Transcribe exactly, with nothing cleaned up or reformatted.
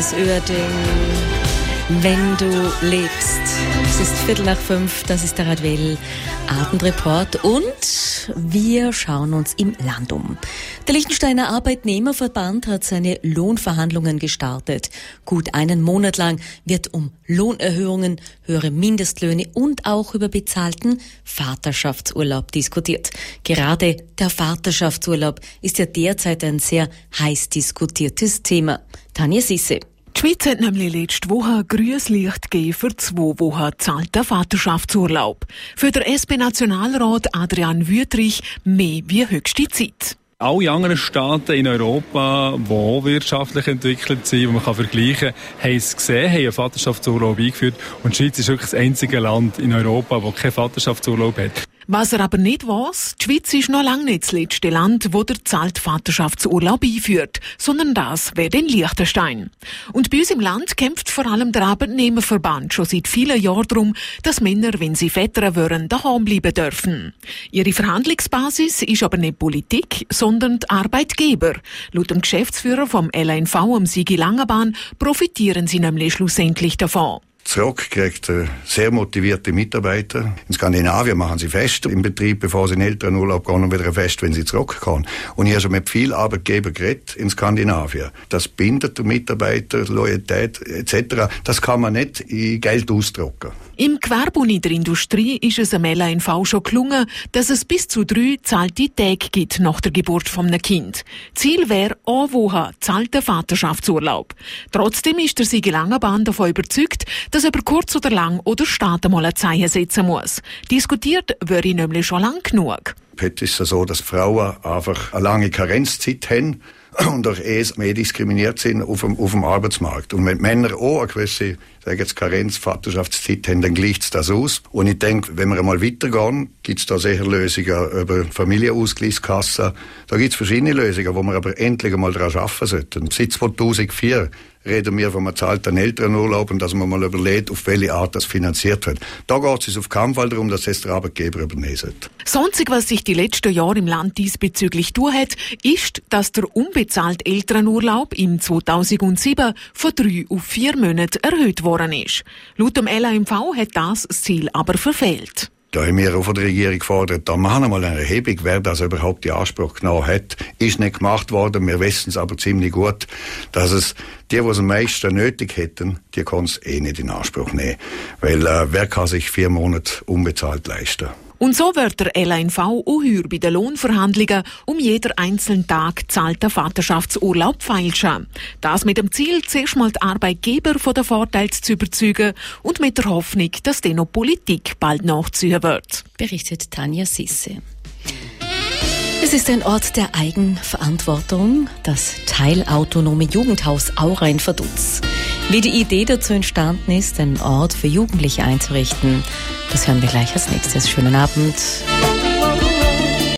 Alice Oerding. Wenn du lebst. Es ist Viertel nach fünf, das ist der Radwell Abendreport und wir schauen uns im Land um. Der Liechtensteiner Arbeitnehmerverband hat seine Lohnverhandlungen gestartet. Gut einen Monat lang wird um Lohnerhöhungen, höhere Mindestlöhne und auch über bezahlten Vaterschaftsurlaub diskutiert. Gerade der Vaterschaftsurlaub ist ja derzeit ein sehr heiß diskutiertes Thema. Tanja Sisse. Die Schweiz hat nämlich letzte Woche grünes Licht gegeben für zwei Wochen zahlten Vaterschaftsurlaub. Für den S P-Nationalrat Adrian Wüthrich mehr wie höchste Zeit. Alle anderen Staaten in Europa, die auch wirtschaftlich entwickelt sind, die man kann vergleichen kann, haben es gesehen, haben einen Vaterschaftsurlaub eingeführt. Und die Schweiz ist wirklich das einzige Land in Europa, das keinen Vaterschaftsurlaub hat. Was er aber nicht weiss, die Schweiz ist noch lange nicht das letzte Land, wo der zahlt Vaterschaftsurlaub einführt, sondern das wäre in Liechtenstein. Und bei uns im Land kämpft vor allem der Arbeitnehmerverband schon seit vielen Jahren darum, dass Männer, wenn sie Väter wären, daheim bleiben dürfen. Ihre Verhandlungsbasis ist aber nicht Politik, sondern die Arbeitgeber. Laut dem Geschäftsführer vom L N V, am Sigi Langenbahn, profitieren sie nämlich schlussendlich davon. Zurückkriegt sehr motivierte Mitarbeiter. In Skandinavien machen sie fest im Betrieb, bevor sie in Elternurlaub gehen, und wieder fest, wenn sie zurückkommen. Und ich habe schon mit vielen Arbeitgebern geredet in Skandinavien. Das bindet den Mitarbeiter, Loyalität et cetera. Das kann man nicht in Geld ausdrucken. Im Gewerbe und in der Industrie ist es am L N V schon gelungen, dass es bis zu drei zahlte Tage gibt nach der Geburt von einem Kind. Ziel wäre eine Woche zahlter Vaterschaftsurlaub. Trotzdem ist der Sigi Langenbahn davon überzeugt, dass über kurz oder lang oder Staat einmal ein Zeichen setzen muss. Diskutiert würde ich nämlich schon lang genug. Heute ist es so, dass Frauen einfach eine lange Karenzzeit haben und durch es mehr diskriminiert sind auf dem, auf dem Arbeitsmarkt. Und wenn Männer auch eine gewisse, sage jetzt Karenz, Vaterschaftszeit haben, dann gleicht es das aus. Und ich denke, wenn wir einmal weitergehen, gibt es da sicher Lösungen über Familienausgleichskassen. Da gibt es verschiedene Lösungen, wo wir aber endlich einmal daran arbeiten sollten. Seit zweitausendvier reden wir vom bezahlten Elternurlaub und dass man mal überlegt, auf welche Art das finanziert wird. Da geht es auf keinen Fall darum, dass es der Arbeitgeber übernehmen sollte. Das Einzige, was sich die letzten Jahre im Land diesbezüglich tun hat, ist, dass der unbezahlte Elternurlaub im zweitausendsieben von drei auf vier Monate erhöht worden ist. Laut dem L N V hat das das Ziel aber verfehlt. Da haben wir auch von der Regierung gefordert, da machen wir mal eine Erhebung, wer das überhaupt in Anspruch genommen hat. Ist nicht gemacht worden, wir wissen es aber ziemlich gut, dass es die, die es am meisten nötig hätten, die können es eh nicht in Anspruch nehmen. Weil äh, wer kann sich vier Monate unbezahlt leisten? Und so wird der L N V auch heuer bei den Lohnverhandlungen um jeder einzelnen Tag zahlten Vaterschaftsurlaub feilschen. Das mit dem Ziel, zuerst mal die Arbeitgeber von den Vorteilen zu überzeugen und mit der Hoffnung, dass dann noch Politik bald nachziehen wird. Berichtet Tanja Sisse. Es ist ein Ort der Eigenverantwortung, das teilautonome Jugendhaus Aura in Vaduz. Wie die Idee dazu entstanden ist, einen Ort für Jugendliche einzurichten, das hören wir gleich als nächstes. Schönen Abend.